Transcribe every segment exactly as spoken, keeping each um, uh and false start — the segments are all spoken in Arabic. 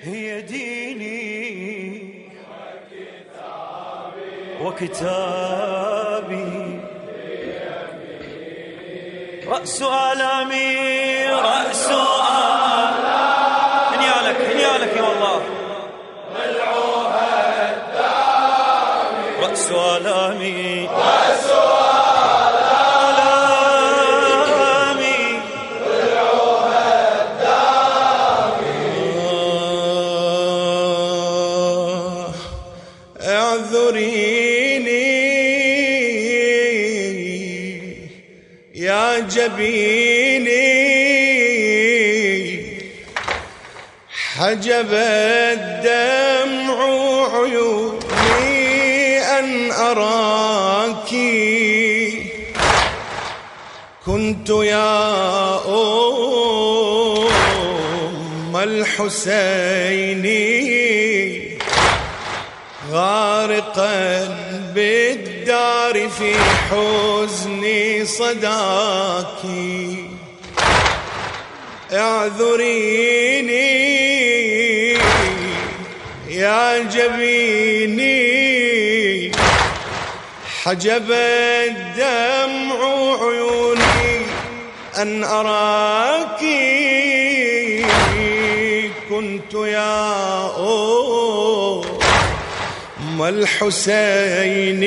هي ديني وكتابي رأس آلامي رأس آلامي هنيالك هنيالك يا والله ضلعها الدامي رأس آلامي رأس آلامي ضلعها الدامي اعذريني يا جبيني حجب الدمع عيوني أن أراكِ كنت يا أم الحسين غارقا بالدار في حزني صداكِ اعذريني يا جبيني حجب الدمع عيوني أن أراكِ كنت يا أم الحسين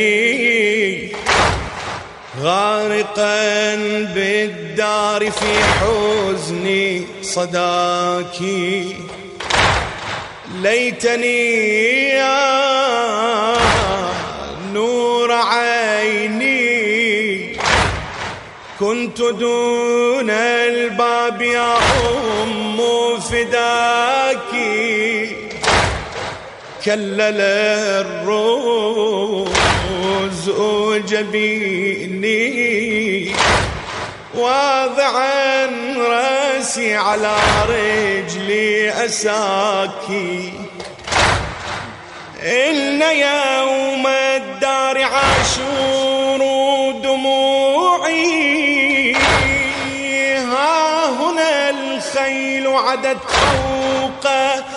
غارقا بالدار في حزني صداكِ ليتني يا نور عيني كنت دون الباب يا أم فداكِ كلل الروز جبيني واضعا راسي على رجلي أساكي إن يوم الدار عاشور دموعي ها هنا الخيل عدت فوق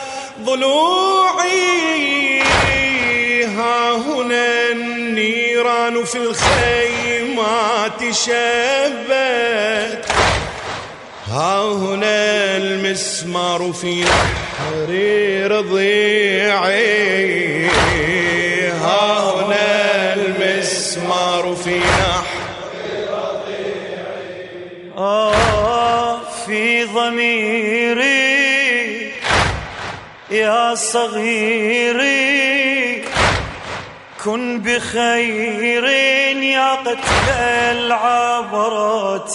ضلوعي ها هنا النيران في الخيمات شبت ها هنا المسمار في نحر رضيعي ها هنا المسمار في نحر رضيعي آه في ضميري يا صغيري كن بخير يا قتل العبرات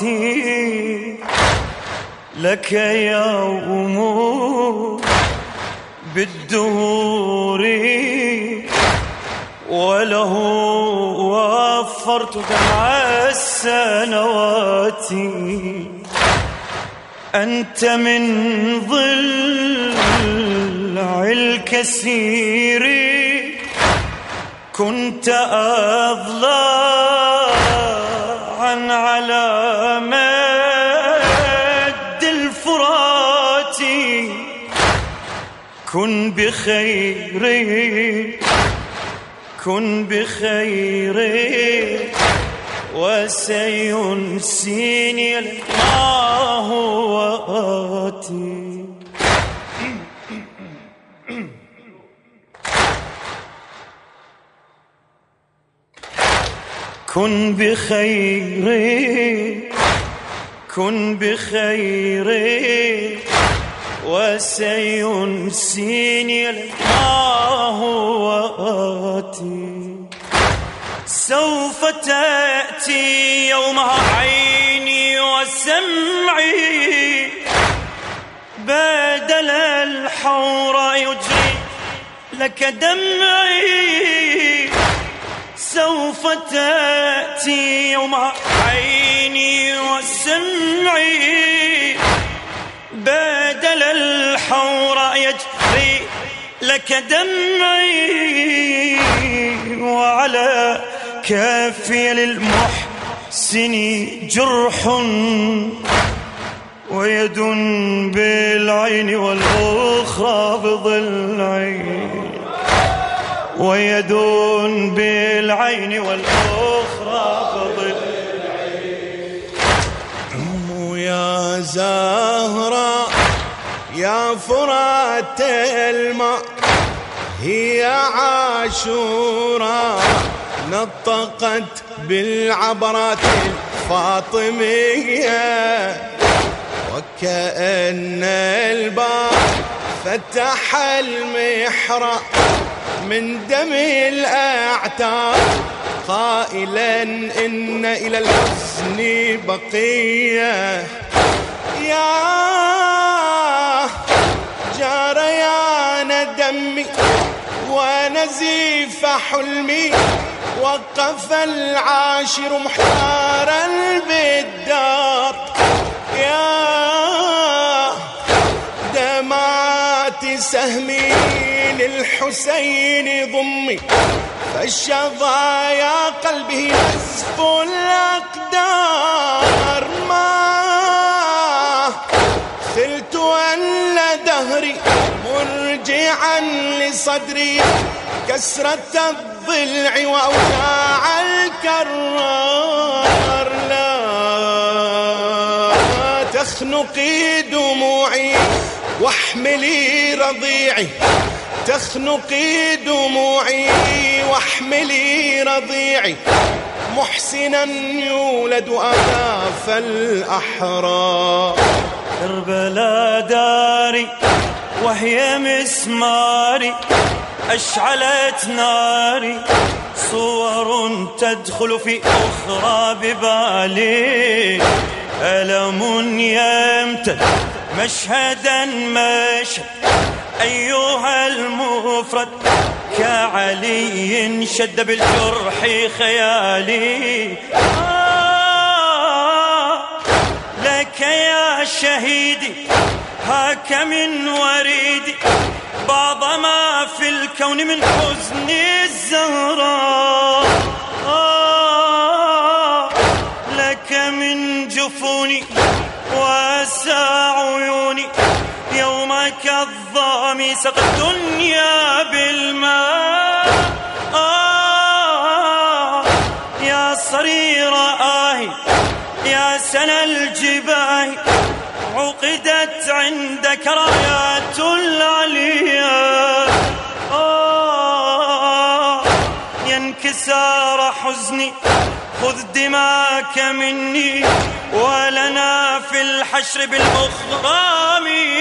لك يوم بالدهور وله وفرت دمع السنوات أنت من ضلع الكسير كنت أضلاعا على مد الفرات كن بخير كن بخير وسينسيني الله وآتي كن بخير كن بخير وسينسيني الله وآتي سوف تأتي يومها عيني وسمعي بدل الحور يجري لك دمعي سوف تأتي يومها عيني وسمعي بدل الحور يجري لك دمعي وعلى كافي للمحسن جرح ويد بالعين والأخرى بضلعي، ويد بالعين والأخرى بضلعي. يا زهرة يا فرات الماء هي عاشوراء، نطقت بالعبرات الفاطمية، وكأن الباب فتح المحراب من دم الأعتاب، قائلا إن إلى الحزن بقية. يا جريان دمي ونزيف حلمي، وقف العاشر محتارا بالدار. يا دمعات سهمي للحسين ضمي، فالشظايا قلبه نزف الأقدار. ما خلت أن دهري مرجعا لصدري كسرة الضلع وأوجاع الكرار. لا تخنقي دموعي واحملي رضيعي، تخنقي دموعي واحملي رضيعي، محسنا يولد آلاف الأحرار. كربلاء داري وهي مسماري، أشعلت ناري، صور تدخل في أخرى ببالي، ألم يمتد مشهدا مشهد، أيها المفرد كعلي شد بالجرح خيالي. آه لك يا شهيدي هاك من وريدي، بعض ما في الكون من حزن الزهراء. آه لك من جفوني واسع عيوني، يومك الظامي سقى الدنيا بالماء. آه يا صرير آهي يا سنى الجباه، عقدت عندك رايات العليا. آه ينكسار حزني خذ دماك مني، ولنا في الحشر بالمخرام